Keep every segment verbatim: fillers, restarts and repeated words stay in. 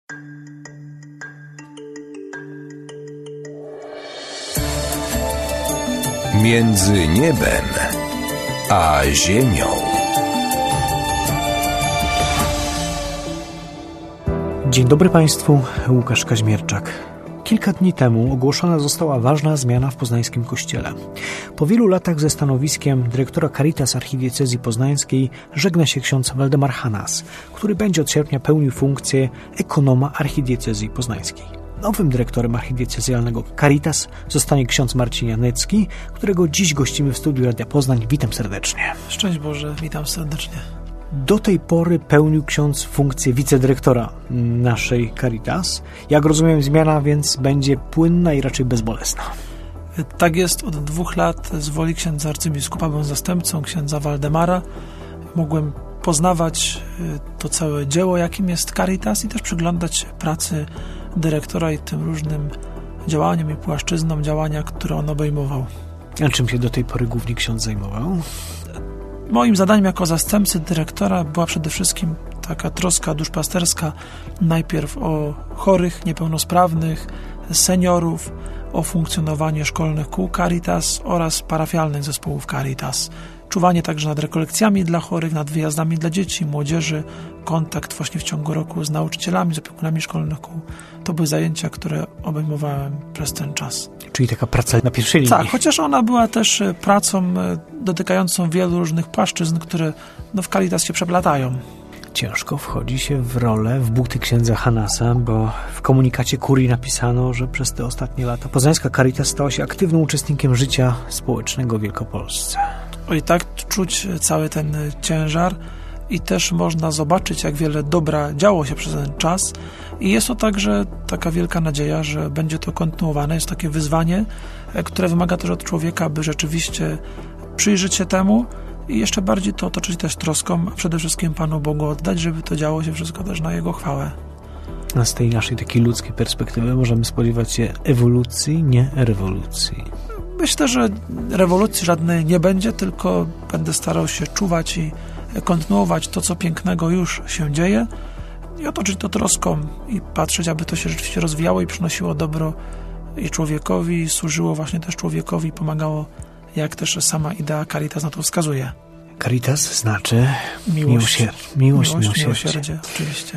Między niebem a ziemią. Dzień dobry Państwu, Łukasz Kaźmierczak. Kilka dni temu ogłoszona została ważna zmiana w poznańskim kościele. Po wielu latach ze stanowiskiem dyrektora Caritas Archidiecezji Poznańskiej żegna się ksiądz Waldemar Hanas, który będzie od sierpnia pełnił funkcję ekonoma Archidiecezji Poznańskiej. Nowym dyrektorem archidiecezjalnego Caritas zostanie ksiądz Marcin Janecki, którego dziś gościmy w studiu Radia Poznań. Witam serdecznie. Szczęść Boże, witam serdecznie. Do tej pory pełnił ksiądz funkcję wicedyrektora naszej Caritas. Jak rozumiem, zmiana więc będzie płynna i raczej bezbolesna. Tak jest, od dwóch lat z woli księdza arcybiskupa byłem zastępcą księdza Waldemara. Mogłem poznawać to całe dzieło, jakim jest Caritas, i też przyglądać się pracy dyrektora i tym różnym działaniom i płaszczyznom działania, które on obejmował. A czym się do tej pory głównie ksiądz zajmował? Moim zadaniem jako zastępcy dyrektora była przede wszystkim taka troska duszpasterska, najpierw o chorych, niepełnosprawnych, seniorów, o funkcjonowanie szkolnych kół Caritas oraz parafialnych zespołów Caritas. Czuwanie także nad rekolekcjami dla chorych, nad wyjazdami dla dzieci, młodzieży, kontakt właśnie w ciągu roku z nauczycielami, z opiekunami szkolnych kół. To były zajęcia, które obejmowałem przez ten czas. Czyli taka praca na pierwszej linii. Tak, chociaż ona była też pracą dotykającą wielu różnych płaszczyzn, które no, w Caritas się przeplatają. Ciężko wchodzi się w rolę, w buty księdza Hanasa, bo w komunikacie kurii napisano, że przez te ostatnie lata poznańska Caritas stała się aktywnym uczestnikiem życia społecznego w Wielkopolsce. I tak czuć cały ten ciężar i też można zobaczyć, jak wiele dobra działo się przez ten czas, i jest to także taka wielka nadzieja, że będzie to kontynuowane. Jest takie wyzwanie, które wymaga też od człowieka, by rzeczywiście przyjrzeć się temu i jeszcze bardziej to otoczyć też troską, a przede wszystkim Panu Bogu oddać, żeby to działo się wszystko też na Jego chwałę. A z tej naszej takiej ludzkiej perspektywy możemy spodziewać się ewolucji, nie rewolucji. Myślę, że rewolucji żadnej nie będzie, tylko będę starał się czuwać i kontynuować to, co pięknego już się dzieje, i otoczyć to troską i patrzeć, aby to się rzeczywiście rozwijało i przynosiło dobro i człowiekowi, i służyło właśnie też człowiekowi, pomagało, jak też sama idea Caritas na to wskazuje. Caritas znaczy miłość, miłosier- miłość, miłość miłosierdzie. miłosierdzie, oczywiście.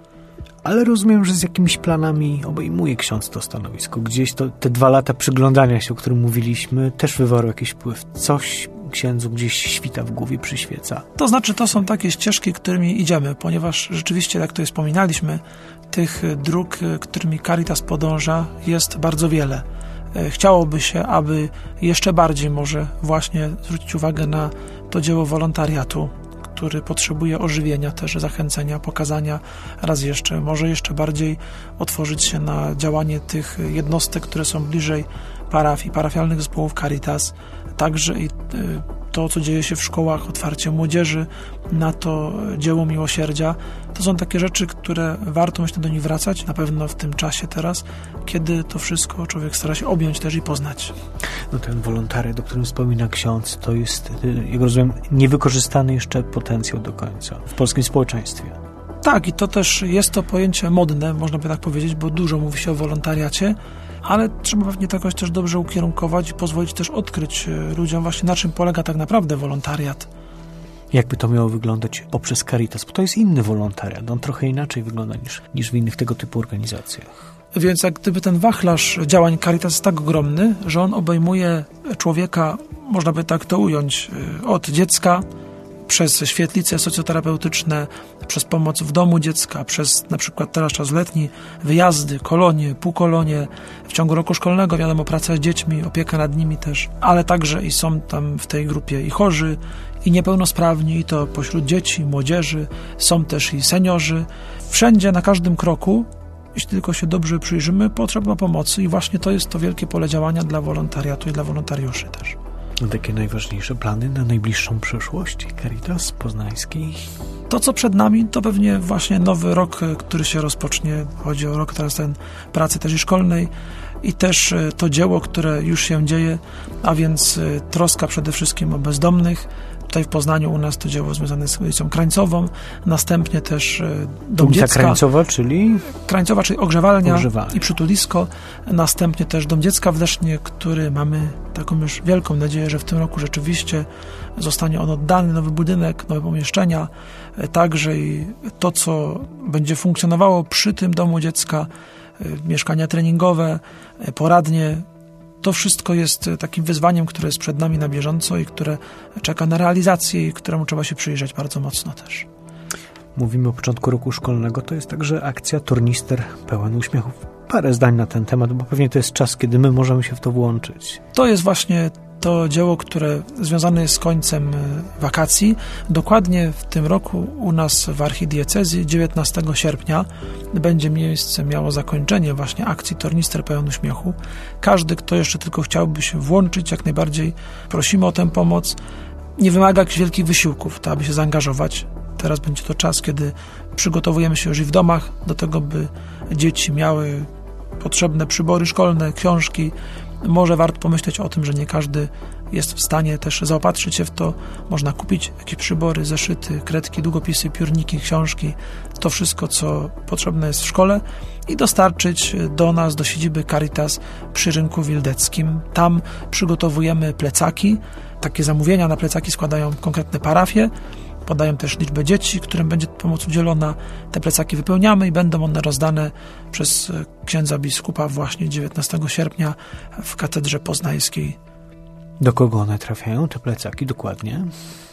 Ale rozumiem, że z jakimiś planami obejmuje ksiądz to stanowisko. Gdzieś to, te dwa lata przyglądania się, o którym mówiliśmy, też wywarło jakiś wpływ. Coś księdzu gdzieś świta w głowie, przyświeca. To znaczy, to są takie ścieżki, którymi idziemy, ponieważ rzeczywiście, jak to wspominaliśmy, tych dróg, którymi Caritas podąża, jest bardzo wiele. Chciałoby się, aby jeszcze bardziej może właśnie zwrócić uwagę na to dzieło wolontariatu, który potrzebuje ożywienia, też zachęcenia, pokazania, raz jeszcze, może jeszcze bardziej otworzyć się na działanie tych jednostek, które są bliżej parafii, parafialnych zespołów Caritas, także i to, co dzieje się w szkołach, otwarcie młodzieży na to dzieło miłosierdzia. To są takie rzeczy, które warto, myślę, do nich wracać, na pewno w tym czasie teraz, kiedy to wszystko człowiek stara się objąć też i poznać. No ten wolontariat, o którym wspomina ksiądz, to jest, jak rozumiem, niewykorzystany jeszcze potencjał do końca w polskim społeczeństwie. Tak, i to też jest to pojęcie modne, można by tak powiedzieć, bo dużo mówi się o wolontariacie, ale trzeba pewnie to jakoś też dobrze ukierunkować i pozwolić też odkryć ludziom właśnie, na czym polega tak naprawdę wolontariat. Jakby to miało wyglądać poprzez Caritas, bo to jest inny wolontariat, on trochę inaczej wygląda niż, niż w innych tego typu organizacjach. Więc jak gdyby ten wachlarz działań Caritas jest tak ogromny, że on obejmuje człowieka, można by tak to ująć, od dziecka, przez świetlice socjoterapeutyczne, przez pomoc w domu dziecka, przez na przykład teraz czas letni, wyjazdy, kolonie, półkolonie, w ciągu roku szkolnego, wiadomo, praca z dziećmi, opieka nad nimi też, ale także i są tam w tej grupie i chorzy, i niepełnosprawni, i to pośród dzieci, młodzieży, są też i seniorzy. Wszędzie, na każdym kroku, jeśli tylko się dobrze przyjrzymy, potrzeba pomocy, i właśnie to jest to wielkie pole działania dla wolontariatu i dla wolontariuszy też. Takie najważniejsze plany na najbliższą przyszłość Caritas Poznańskiej? To, co przed nami, to pewnie właśnie nowy rok, który się rozpocznie. Chodzi o rok teraz ten pracy też i szkolnej, i też to dzieło, które już się dzieje, a więc troska przede wszystkim o bezdomnych, tutaj w Poznaniu u nas to dzieło związane z ulicą Krańcową, następnie też Dom Ulica Dziecka. Krańcowa, czyli? Krańcowa, czyli ogrzewalnia, ogrzewalnia i przytulisko, następnie też Dom Dziecka w Lesznie, który mamy taką już wielką nadzieję, że w tym roku rzeczywiście zostanie on oddany, nowy budynek, nowe pomieszczenia, także i to, co będzie funkcjonowało przy tym Domu Dziecka, mieszkania treningowe, poradnie, to wszystko jest takim wyzwaniem, które jest przed nami na bieżąco i które czeka na realizację i któremu trzeba się przyjrzeć bardzo mocno też. Mówimy o początku roku szkolnego, to jest także akcja Tornister pełen uśmiechów. Parę zdań na ten temat, bo pewnie to jest czas, kiedy my możemy się w to włączyć. To jest właśnie to dzieło, które związane jest z końcem wakacji. Dokładnie w tym roku u nas w archidiecezji dziewiętnastego sierpnia będzie miejsce miało zakończenie właśnie akcji Tornister pełen uśmiechu. Każdy, kto jeszcze tylko chciałby się włączyć, jak najbardziej prosimy o tę pomoc. Nie wymaga jakichś wielkich wysiłków, to aby się zaangażować. Teraz będzie to czas, kiedy przygotowujemy się już i w domach do tego, by dzieci miały potrzebne przybory szkolne, książki. Może warto pomyśleć o tym, że nie każdy jest w stanie też zaopatrzyć się w to. Można kupić jakieś przybory, zeszyty, kredki, długopisy, piórniki, książki. To wszystko, co potrzebne jest w szkole i dostarczyć do nas, do siedziby Caritas przy Rynku Wildeckim. Tam przygotowujemy plecaki. Takie zamówienia na plecaki składają konkretne parafie. Podają też liczbę dzieci, którym będzie pomoc udzielona. Te plecaki wypełniamy i będą one rozdane przez księdza biskupa właśnie dziewiętnastego sierpnia w katedrze poznańskiej. Do kogo one trafiają, te plecaki, dokładnie?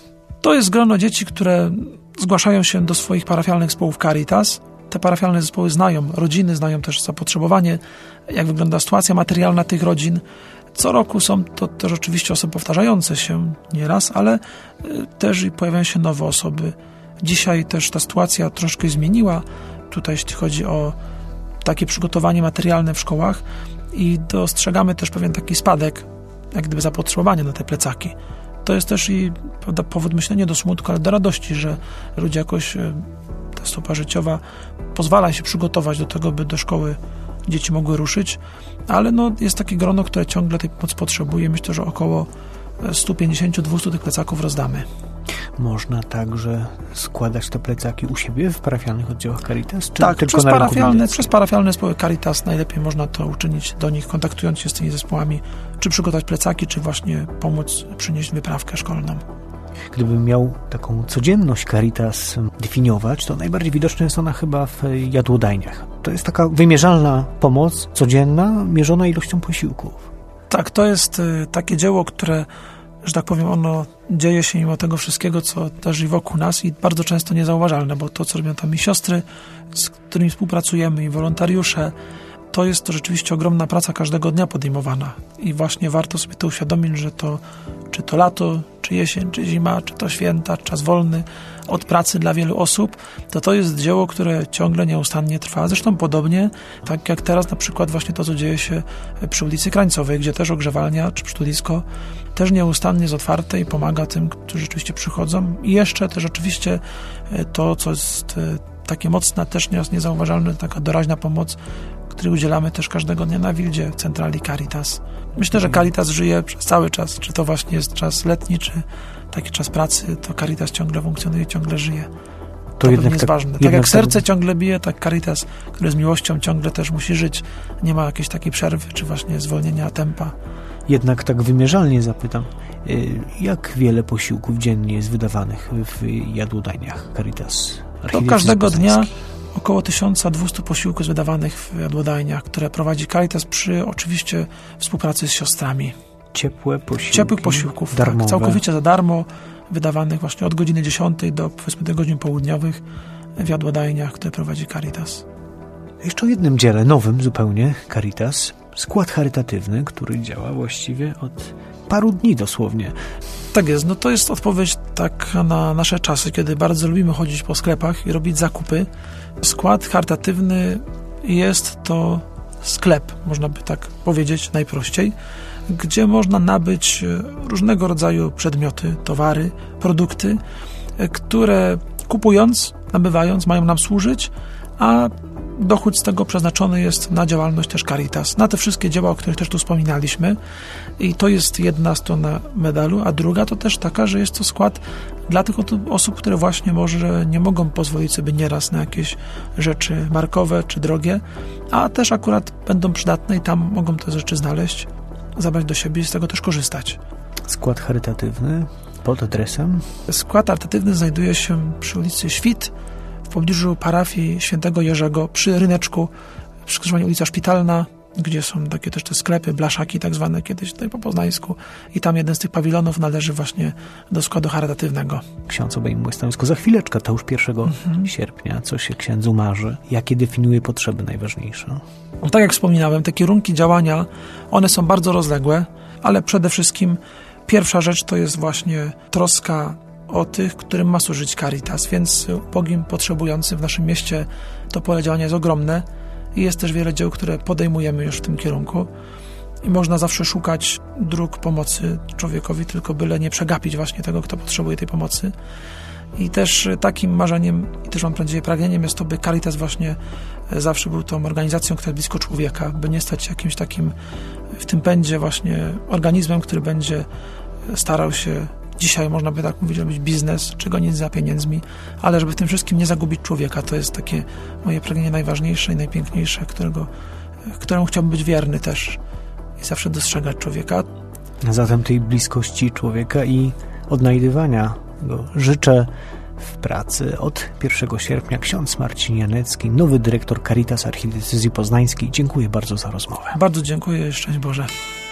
To jest grono dzieci, które zgłaszają się do swoich parafialnych zespołów Caritas. Te parafialne zespoły znają rodziny, znają też zapotrzebowanie, jak wygląda sytuacja materialna tych rodzin. Co roku są to też oczywiście osoby powtarzające się nieraz, ale też i pojawiają się nowe osoby. Dzisiaj też ta sytuacja troszkę zmieniła, tutaj jeśli chodzi o takie przygotowanie materialne w szkołach i dostrzegamy też pewien taki spadek, jak gdyby zapotrzebowania na te plecaki. To jest też i prawda, powód, myślę, nie do smutku, ale do radości, że ludzie jakoś, ta stopa życiowa pozwala się przygotować do tego, by do szkoły dzieci mogły ruszyć, ale no, jest takie grono, które ciągle tej pomocy potrzebuje. Myślę, że około sto pięćdziesiąt do dwustu tych plecaków rozdamy. Można także składać te plecaki u siebie w parafialnych oddziałach Caritas? Czy tak, tylko przez, na parafialne, przez parafialne zespoły Caritas najlepiej można to uczynić do nich, kontaktując się z tymi zespołami, czy przygotować plecaki, czy właśnie pomóc przynieść wyprawkę szkolną. Gdybym miał taką codzienność Caritas definiować, to najbardziej widoczna jest ona chyba w jadłodajniach. To jest taka wymierzalna pomoc codzienna, mierzona ilością posiłków. Tak, to jest y, takie dzieło, które, że tak powiem, ono dzieje się mimo tego wszystkiego, co też i wokół nas i bardzo często niezauważalne, bo to, co robią tam i siostry, z którymi współpracujemy, i wolontariusze, to jest to rzeczywiście ogromna praca każdego dnia podejmowana i właśnie warto sobie to uświadomić, że to czy to lato, czy jesień, czy zima, czy to święta, czas wolny od pracy dla wielu osób, to to jest dzieło, które ciągle nieustannie trwa. Zresztą podobnie, tak jak teraz na przykład właśnie to, co dzieje się przy ulicy Krańcowej, gdzie też ogrzewalnia czy przytulisko też nieustannie jest otwarte i pomaga tym, którzy rzeczywiście przychodzą. I jeszcze też oczywiście to, co jest takie mocne, też niezauważalne, taka doraźna pomoc, której udzielamy też każdego dnia na Wildzie, w centrali Caritas. Myślę, że Caritas żyje przez cały czas, czy to właśnie jest czas letni, czy taki czas pracy, to Caritas ciągle funkcjonuje, ciągle żyje. To, to jednak jest tak, ważne. Tak jak serce tak... ciągle bije, tak Caritas, które z miłością ciągle też musi żyć. Nie ma jakiejś takiej przerwy, czy właśnie zwolnienia tempa. Jednak tak wymierzalnie zapytam, jak wiele posiłków dziennie jest wydawanych w jadłodajniach Caritas? To każdego dnia około tysiąc dwieście posiłków jest wydawanych w jadłodajniach, które prowadzi Caritas przy oczywiście współpracy z siostrami. Ciepłe posiłki, Ciepłych posiłków, darmowe. Tak, całkowicie za darmo, wydawanych właśnie od godziny dziesiątej do powiedzmy do godzin południowych w jadłodajniach, które prowadzi Caritas. Jeszcze o jednym dziele, nowym zupełnie Caritas, skład charytatywny, który działa właściwie od paru dni dosłownie. Tak jest, no to jest odpowiedź taka na nasze czasy, kiedy bardzo lubimy chodzić po sklepach i robić zakupy. Skład charytatywny jest to sklep, można by tak powiedzieć najprościej, gdzie można nabyć różnego rodzaju przedmioty, towary, produkty, które kupując, nabywając, mają nam służyć, a dochód z tego przeznaczony jest na działalność też Caritas, na te wszystkie dzieła, o których też tu wspominaliśmy. I to jest jedna strona medalu, a druga to też taka, że jest to skład dla tych osób, które właśnie może nie mogą pozwolić sobie nieraz na jakieś rzeczy markowe czy drogie, a też akurat będą przydatne i tam mogą te rzeczy znaleźć, zabrać do siebie i z tego też korzystać. Skład charytatywny pod adresem? Skład charytatywny znajduje się przy ulicy Świt, w pobliżu parafii Świętego Jerzego, przy ryneczku, przy skrzyżowaniu ulica Szpitalna, gdzie są takie też te sklepy, blaszaki tak zwane kiedyś tutaj po poznańsku, i tam jeden z tych pawilonów należy właśnie do składu charytatywnego. Ksiądz obejmuje stanowisko za chwileczkę, to już pierwszego mhm. sierpnia. Co się księdzu marzy? Jakie definiuje potrzeby najważniejsze? No, tak jak wspominałem, te kierunki działania, one są bardzo rozległe, ale przede wszystkim pierwsza rzecz to jest właśnie troska o tych, którym ma służyć Caritas, więc ubogim, potrzebującym w naszym mieście to pole działania jest ogromne i jest też wiele dzieł, które podejmujemy już w tym kierunku i można zawsze szukać dróg pomocy człowiekowi, tylko byle nie przegapić właśnie tego, kto potrzebuje tej pomocy. I też takim marzeniem i też mam nadzieję pragnieniem jest to, by Caritas właśnie zawsze był tą organizacją, która jest blisko człowieka, by nie stać się jakimś takim w tym pędzie właśnie organizmem, który będzie starał się dzisiaj, można by tak mówić, robić biznes, czy gonić za pieniędzmi, ale żeby w tym wszystkim nie zagubić człowieka. To jest takie moje pragnienie najważniejsze i najpiękniejsze, którego, któremu chciałbym być wierny też i zawsze dostrzegać człowieka. Zatem tej bliskości człowieka i odnajdywania go życzę w pracy. Od pierwszego sierpnia ksiądz Marcin Janecki, nowy dyrektor Caritas Archidiecezji Poznańskiej. Dziękuję bardzo za rozmowę. Bardzo dziękuję. Szczęść Boże.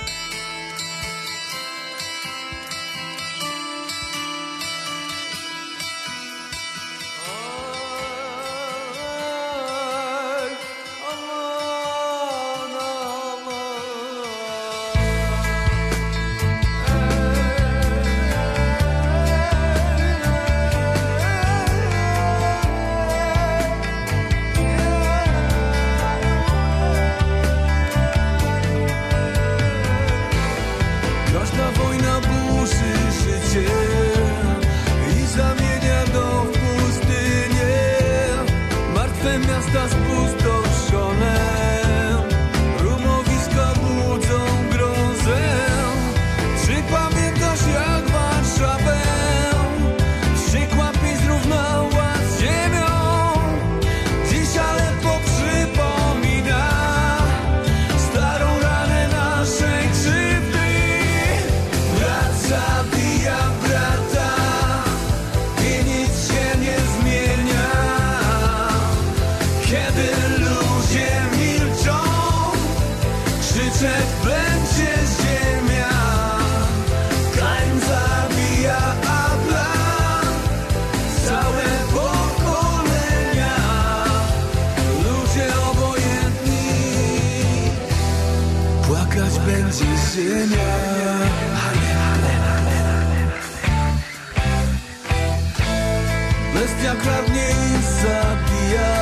Bestia kradnie i zabija,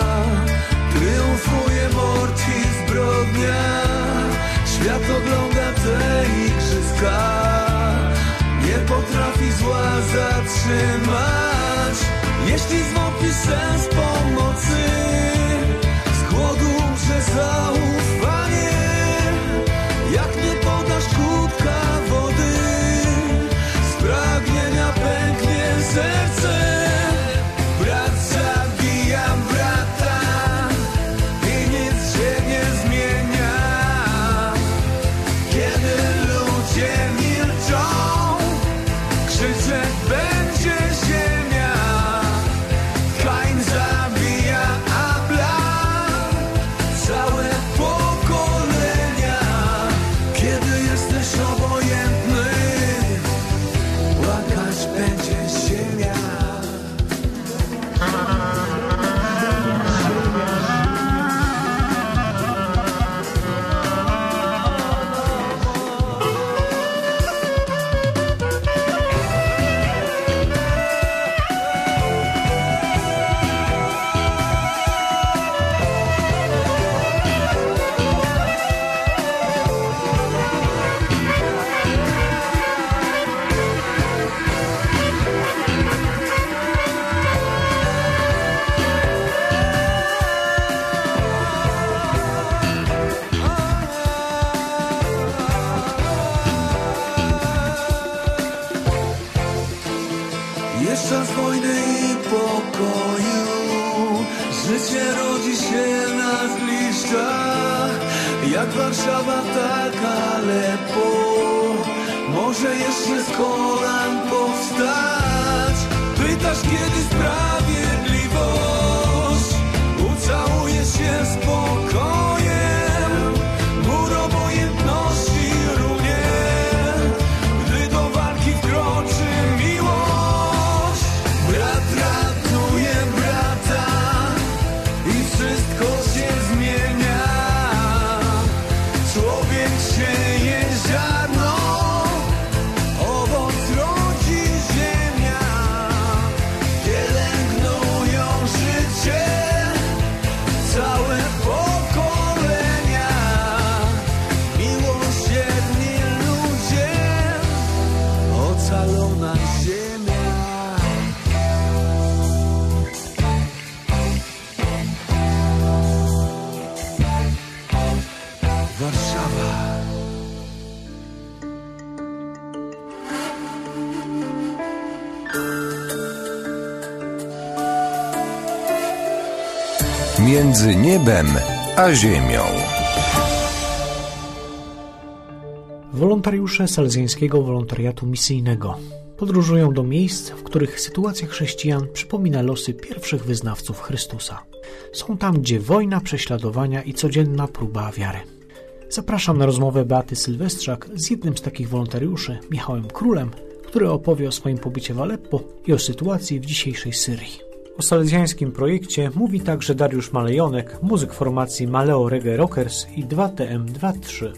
triumfuje morci zbrodnia. Świat ogląda te igrzyska, nie potrafi zła zatrzymać. Jeśli zwątpi sens pomocy, z głodu umrze zaufanie. Jak nie podasz kubka wody, z pragnienia pęknie serce. Brat zabija brata i nic się nie zmienia. Kiedy ludzie milczą, krzyczeć będzie ziemia. Kain zabija dwadzieścia. Jak Warszawa, tak Aleppo. Może jeszcze z kolan powstać. Pytasz, kiedy sprawiedliwość ucałuje się spokojem. Mur obojętności runie, gdy do walki wkroczy miłość. Brat ratuje brata i wszystko się zmienia. Człowiek sieje ziarno, owoc rodzi ziemia. Pielęgnują życie całe pokolenia. Miłosierni ludzie, ocalona ziemia. Warszawa. Między niebem a ziemią. Wolontariusze salezjańskiego wolontariatu misyjnego podróżują do miejsc, w których sytuacja chrześcijan przypomina losy pierwszych wyznawców Chrystusa. Są tam, gdzie wojna, prześladowania i codzienna próba wiary. Zapraszam na rozmowę Beaty Sylwestrzak z jednym z takich wolontariuszy, Michałem Królem, który opowie o swoim pobycie w Aleppo i o sytuacji w dzisiejszej Syrii. O salezjańskim projekcie mówi także Dariusz Malejonek, muzyk formacji Maleo Reggae Rockers i dwa T M dwa trzy.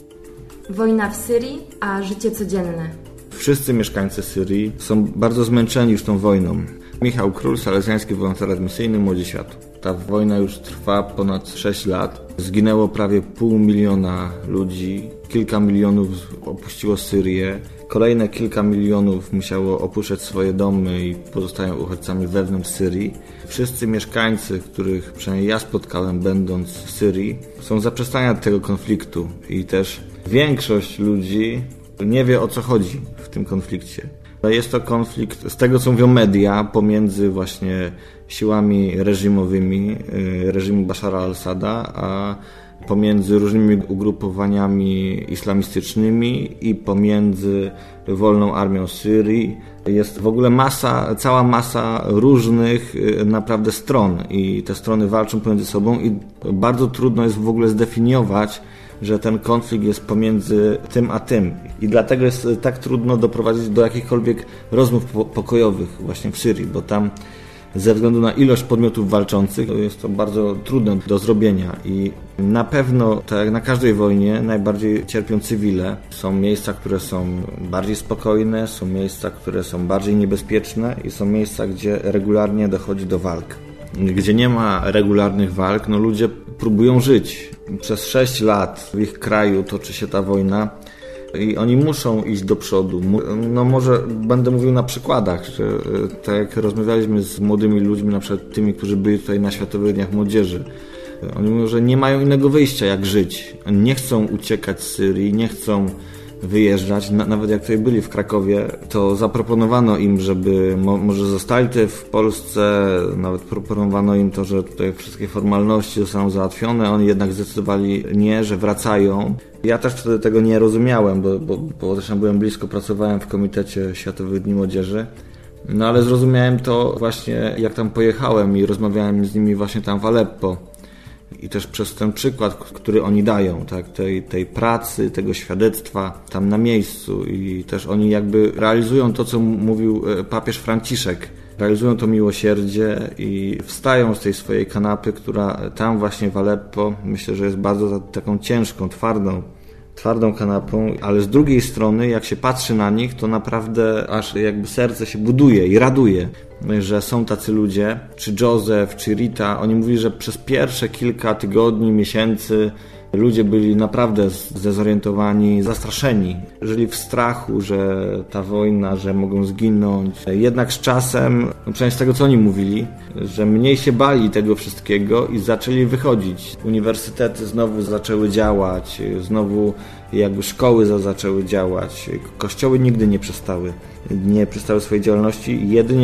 Wojna w Syrii, a życie codzienne. Wszyscy mieszkańcy Syrii są bardzo zmęczeni już tą wojną. Michał Król, salezjański wolontariat misyjny Młodzi Światu. Ta wojna już trwa ponad sześć lat. Zginęło prawie pół miliona ludzi. Kilka milionów opuściło Syrię. Kolejne kilka milionów musiało opuszczać swoje domy i pozostają uchodźcami wewnątrz Syrii. Wszyscy mieszkańcy, których przynajmniej ja spotkałem będąc w Syrii, są zaprzestania tego konfliktu i też większość ludzi nie wie, o co chodzi w tym konflikcie. Jest to konflikt, z tego co mówią media, pomiędzy właśnie siłami reżimowymi, reżimu Bashara al-Assada, a pomiędzy różnymi ugrupowaniami islamistycznymi i pomiędzy Wolną Armią Syrii. Jest w ogóle masa, cała masa różnych naprawdę stron i te strony walczą pomiędzy sobą i bardzo trudno jest w ogóle zdefiniować, że ten konflikt jest pomiędzy tym a tym. I dlatego jest tak trudno doprowadzić do jakichkolwiek rozmów pokojowych właśnie w Syrii, bo tam ze względu na ilość podmiotów walczących jest to bardzo trudne do zrobienia i na pewno, tak jak na każdej wojnie, najbardziej cierpią cywile. Są miejsca, które są bardziej spokojne, są miejsca, które są bardziej niebezpieczne i są miejsca, gdzie regularnie dochodzi do walk. Gdzie nie ma regularnych walk, no ludzie próbują żyć. Przez sześć lat w ich kraju toczy się ta wojna i oni muszą iść do przodu. No może będę mówił na przykładach, że tak jak rozmawialiśmy z młodymi ludźmi, na przykład tymi, którzy byli tutaj na Światowych Dniach Młodzieży, oni mówią, że nie mają innego wyjścia jak żyć. Oni nie chcą uciekać z Syrii, nie chcą wyjeżdżać. Nawet jak tutaj byli w Krakowie, to zaproponowano im, żeby mo- może zostali tutaj w Polsce, nawet proponowano im to, że tutaj wszystkie formalności zostaną załatwione. Oni jednak zdecydowali nie, że wracają. Ja też wtedy tego nie rozumiałem, bo, bo, bo zresztą byłem blisko, pracowałem w Komitecie Światowych Dni Młodzieży. No ale zrozumiałem to właśnie jak tam pojechałem i rozmawiałem z nimi właśnie tam w Aleppo. I też przez ten przykład, który oni dają, tak, tej, tej pracy, tego świadectwa tam na miejscu i też oni jakby realizują to, co mówił papież Franciszek. Realizują to miłosierdzie i wstają z tej swojej kanapy, która tam właśnie w Aleppo, myślę, że jest bardzo taką ciężką, twardą, twardą kanapą, ale z drugiej strony, jak się patrzy na nich, to naprawdę aż jakby serce się buduje i raduje, że są tacy ludzie, czy Józef, czy Rita. Oni mówili, że przez pierwsze kilka tygodni, miesięcy ludzie byli naprawdę zdezorientowani, zastraszeni. Żyli w strachu, że ta wojna, że mogą zginąć. Jednak z czasem, no przynajmniej z tego co oni mówili, że mniej się bali tego wszystkiego i zaczęli wychodzić. Uniwersytety znowu zaczęły działać, znowu jakby szkoły zaczęły działać. Kościoły nigdy nie przestały, nie przestały swojej działalności. Jedynie jak były takie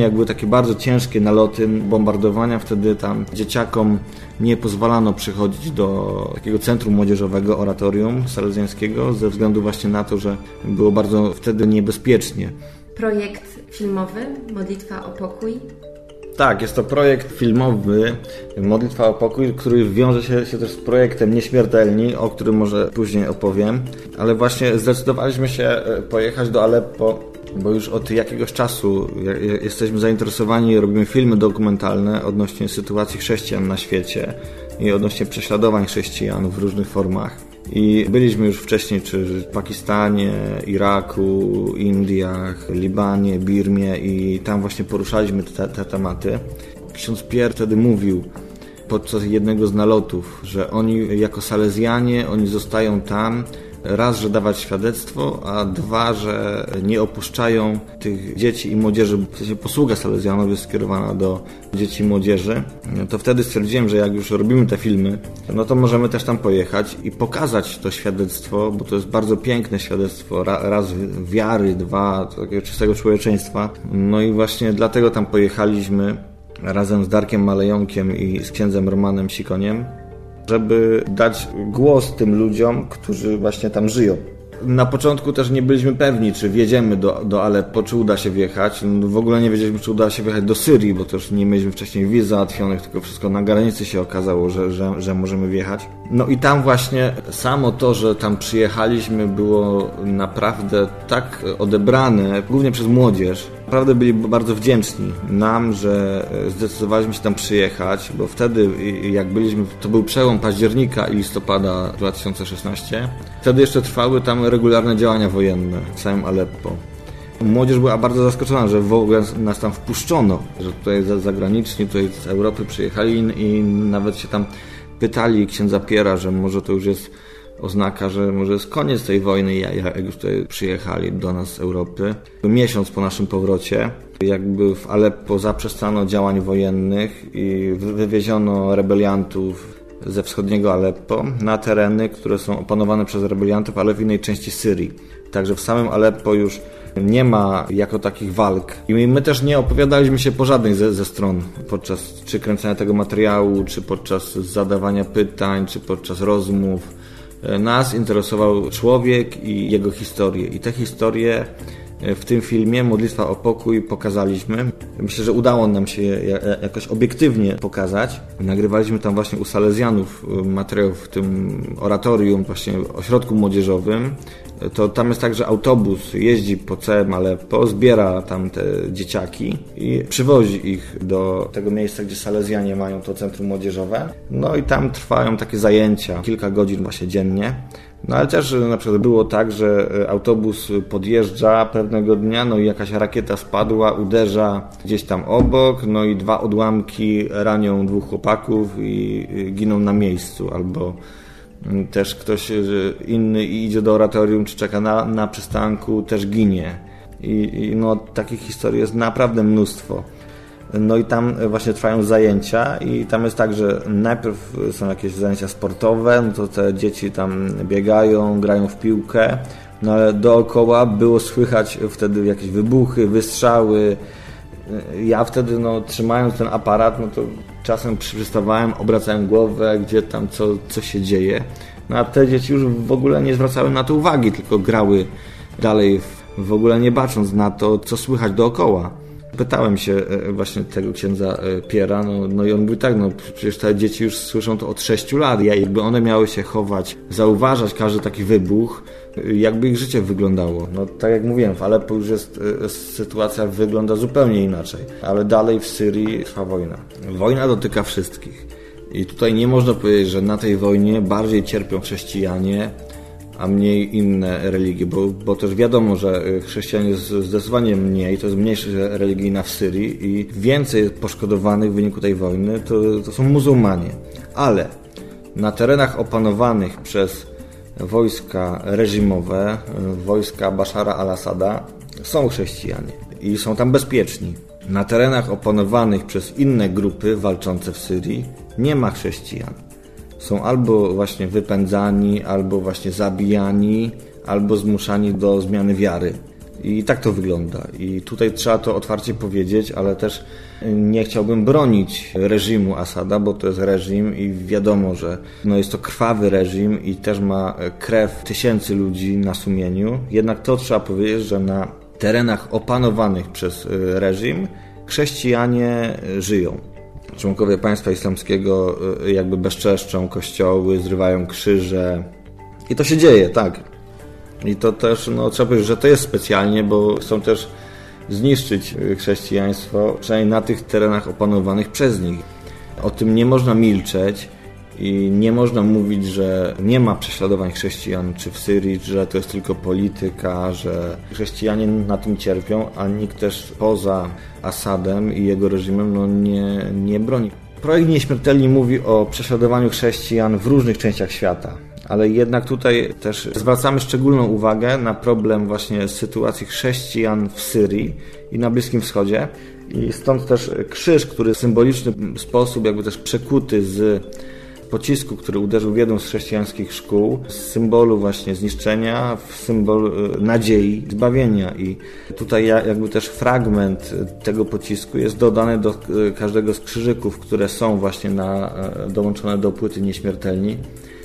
takie bardzo ciężkie naloty, bombardowania. Wtedy tam dzieciakom nie pozwalano przychodzić do takiego centrum młodzieżowego, oratorium salezjańskiego, ze względu właśnie na to, że było bardzo wtedy niebezpiecznie. Projekt filmowy Modlitwa o pokój. Tak, jest to projekt filmowy Modlitwa o pokój, który wiąże się, się też z projektem Nieśmiertelni, o którym może później opowiem. Ale właśnie zdecydowaliśmy się pojechać do Aleppo, bo już od jakiegoś czasu jesteśmy zainteresowani i robimy filmy dokumentalne odnośnie sytuacji chrześcijan na świecie i odnośnie prześladowań chrześcijan w różnych formach. I byliśmy już wcześniej czy w Pakistanie, Iraku, Indiach, Libanie, Birmie i tam właśnie poruszaliśmy te, te tematy. Ksiądz Pierre wtedy mówił podczas jednego z nalotów, że oni jako Salezjanie, oni zostają tam, raz, że dawać świadectwo, a dwa, że nie opuszczają tych dzieci i młodzieży. W sensie posługa salezjanów jest skierowana do dzieci i młodzieży. To wtedy stwierdziłem, że jak już robimy te filmy, no to możemy też tam pojechać i pokazać to świadectwo, bo to jest bardzo piękne świadectwo. Raz wiary, dwa takiego czystego człowieczeństwa. No i właśnie dlatego tam pojechaliśmy razem z Darkiem Malejonkiem i z księdzem Romanem Sikoniem, żeby dać głos tym ludziom, którzy właśnie tam żyją. Na początku też nie byliśmy pewni, czy wjedziemy do, do Aleppo, czy uda się wjechać. No, w ogóle nie wiedzieliśmy, czy uda się wjechać do Syrii, bo też nie mieliśmy wcześniej wiz załatwionych, tylko wszystko na granicy się okazało, że, że, że możemy wjechać. No i tam właśnie samo to, że tam przyjechaliśmy, było naprawdę tak odebrane, głównie przez młodzież. Naprawdę byli bardzo wdzięczni nam, że zdecydowaliśmy się tam przyjechać, bo wtedy jak byliśmy, to był przełom października i listopada dwa tysiące szesnastego. Wtedy jeszcze trwały tam regularne działania wojenne w całym Aleppo. Młodzież była bardzo zaskoczona, że w ogóle nas tam wpuszczono, że tutaj zagraniczni, tutaj z Europy przyjechali i nawet się tam pytali księdza Piera, że może to już jest oznaka, że może jest koniec tej wojny, jak już tutaj przyjechali do nas z Europy. Miesiąc po naszym powrocie, jakby w Aleppo zaprzestano działań wojennych i wywieziono rebeliantów ze wschodniego Aleppo na tereny, które są opanowane przez rebeliantów, ale w innej części Syrii. Także w samym Aleppo już nie ma jako takich walk. I my też nie opowiadaliśmy się po żadnej ze, ze stron podczas czy kręcenia tego materiału, czy podczas zadawania pytań, czy podczas rozmów. Nas interesował człowiek i jego historie. I te historie w tym filmie Modlitwa o pokój pokazaliśmy. Myślę, że udało nam się je jakoś obiektywnie pokazać. Nagrywaliśmy tam właśnie u Salezjanów materiał w tym oratorium, właśnie ośrodku młodzieżowym. To tam jest tak, że autobus jeździ po całym Aleppo, zbiera tam te dzieciaki i przywozi ich do tego miejsca, gdzie Salezjanie mają to centrum młodzieżowe. No i tam trwają takie zajęcia, kilka godzin właśnie dziennie. No ale też na przykład było tak, że autobus podjeżdża pewnego dnia, no i jakaś rakieta spadła, uderza gdzieś tam obok, no i dwa odłamki ranią dwóch chłopaków i giną na miejscu, albo też ktoś inny idzie do oratorium, czy czeka na, na przystanku, też ginie. I, i no takich historii jest naprawdę mnóstwo. No i tam właśnie trwają zajęcia i tam jest tak, że najpierw są jakieś zajęcia sportowe, no to te dzieci tam biegają, grają w piłkę, no ale dookoła było słychać wtedy jakieś wybuchy, wystrzały. Ja wtedy no trzymając ten aparat, no to czasem przystawałem, obracałem głowę, gdzie tam co, co się dzieje. No a te dzieci już w ogóle nie zwracały na to uwagi, tylko grały dalej, w ogóle nie bacząc na to, co słychać dookoła. Pytałem się właśnie tego księdza Piera, no, no i on mówi tak, no przecież te dzieci już słyszą to od sześciu lat, jakby one miały się chować, zauważać każdy taki wybuch, jakby ich życie wyglądało. No tak jak mówiłem, w Aleppo już jest, sytuacja wygląda zupełnie inaczej, ale dalej w Syrii trwa wojna. Wojna dotyka wszystkich i tutaj nie można powiedzieć, że na tej wojnie bardziej cierpią chrześcijanie, a mniej inne religie, bo, bo też wiadomo, że chrześcijan jest zdecydowanie mniej, to jest mniejsza religijna w Syrii i więcej poszkodowanych w wyniku tej wojny to, to są muzułmanie. Ale na terenach opanowanych przez wojska reżimowe, wojska Baszara al-Assada są chrześcijanie i są tam bezpieczni. Na terenach opanowanych przez inne grupy walczące w Syrii nie ma chrześcijan. Są albo właśnie wypędzani, albo właśnie zabijani, albo zmuszani do zmiany wiary. I tak to wygląda. I tutaj trzeba to otwarcie powiedzieć, ale też nie chciałbym bronić reżimu Asada, bo to jest reżim i wiadomo, że no jest to krwawy reżim i też ma krew tysięcy ludzi na sumieniu. Jednak to trzeba powiedzieć, że na terenach opanowanych przez reżim chrześcijanie żyją. Członkowie państwa islamskiego jakby bezczeszczą kościoły, zrywają krzyże. I to się dzieje, tak. I to też, no trzeba powiedzieć, że to jest specjalnie, bo chcą też zniszczyć chrześcijaństwo, przynajmniej na tych terenach opanowanych przez nich. O tym nie można milczeć i nie można mówić, że nie ma prześladowań chrześcijan, czy w Syrii, że to jest tylko polityka, że chrześcijanie na tym cierpią, a nikt też poza Asadem i jego reżimem no, nie, nie broni. Projekt Nieśmiertelni mówi o prześladowaniu chrześcijan w różnych częściach świata. Ale jednak tutaj też zwracamy szczególną uwagę na problem właśnie sytuacji chrześcijan w Syrii i na Bliskim Wschodzie. I stąd też krzyż, który w symboliczny sposób jakby też przekuty z pocisku, który uderzył w jedną z chrześcijańskich szkół, z symbolu właśnie zniszczenia w symbol nadziei, zbawienia. I tutaj jakby też fragment tego pocisku jest dodany do każdego z krzyżyków, które są właśnie na, dołączone do płyty Nieśmiertelni.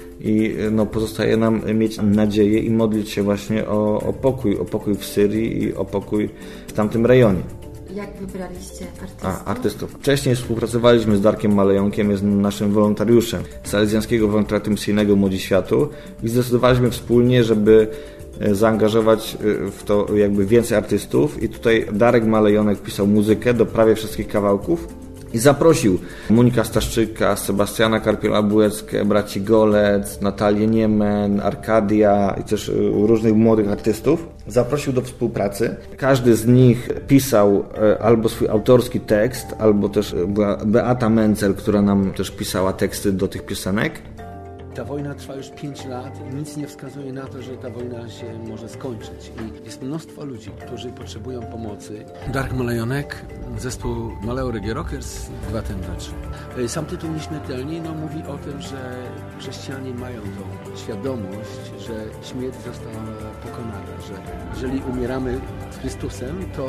I no, pozostaje nam mieć nadzieję i modlić się właśnie o, o pokój, o pokój w Syrii i o pokój w tamtym rejonie. Jak wybraliście artystów? A, artystów. Wcześniej współpracowaliśmy z Darkiem Malejonkiem, jest naszym wolontariuszem Salezjańskiego Wolontariatu Misyjnego Młodzi Światu i zdecydowaliśmy wspólnie, żeby zaangażować w to jakby więcej artystów i tutaj Darek Malejonek pisał muzykę do prawie wszystkich kawałków. I zaprosił Monika Staszczyka, Sebastiana Karpiola-Bułeckę, braci Golec, Natalię Niemen, Arkadia i też różnych młodych artystów. Zaprosił do współpracy. Każdy z nich pisał albo swój autorski tekst, albo też była Beata Mencel, która nam też pisała teksty do tych piosenek. Ta wojna trwa już pięć lat i nic nie wskazuje na to, że ta wojna się może skończyć. I jest mnóstwo ludzi, którzy potrzebują pomocy. Dark Malejonek, zespół Maleo Reggae Rockers, dwa ten dwa trzy. Sam tytuł Nieśmiertelni no, mówi o tym, że chrześcijanie mają tą świadomość, że śmierć została pokonana, że jeżeli umieramy z Chrystusem, to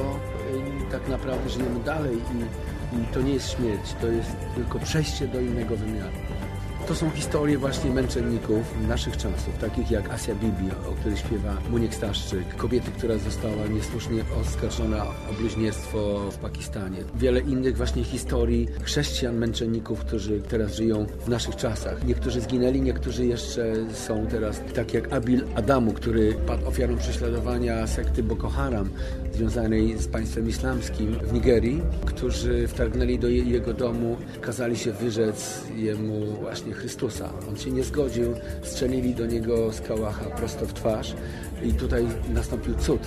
tak naprawdę żyjemy dalej i, i to nie jest śmierć, to jest tylko przejście do innego wymiaru. To są historie właśnie męczenników naszych czasów, takich jak Asia Bibi, o której śpiewa Muniek Staszczyk, kobiety, która została niesłusznie oskarżona o bluźnierstwo w Pakistanie. Wiele innych właśnie historii chrześcijan męczenników, którzy teraz żyją w naszych czasach. Niektórzy zginęli, niektórzy jeszcze są teraz, tak jak Abil Adamu, który padł ofiarą prześladowania sekty Boko Haram związanej z państwem islamskim w Nigerii, którzy wtargnęli do jego domu, kazali się wyrzec jemu właśnie Chrystusa. On się nie zgodził, strzelili do niego z kałacha prosto w twarz i tutaj nastąpił cud.